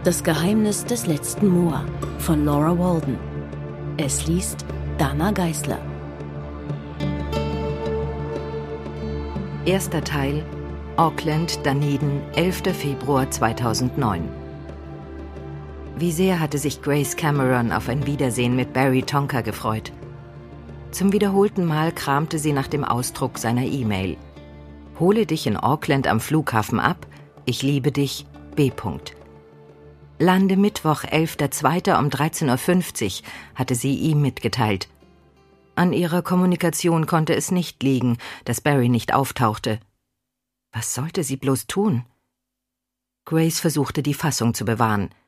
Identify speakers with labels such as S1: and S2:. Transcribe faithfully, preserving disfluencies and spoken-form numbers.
S1: Das Geheimnis des letzten Moa von Laura Walden. Es liest Dana Geisler.
S2: Erster Teil, Auckland, Dunedin, elfter Februar zweitausendneun. Wie sehr hatte sich Grace Cameron auf ein Wiedersehen mit Barry Tonka gefreut. Zum wiederholten Mal kramte sie nach dem Ausdruck seiner E-Mail. Hole dich in Auckland am Flughafen ab, ich liebe dich, B. Lande Mittwoch, elfter zweiter um dreizehn Uhr fünfzig, hatte sie ihm mitgeteilt. An ihrer Kommunikation konnte es nicht liegen, dass Barry nicht auftauchte. Was sollte sie bloß tun? Grace versuchte, die Fassung zu bewahren.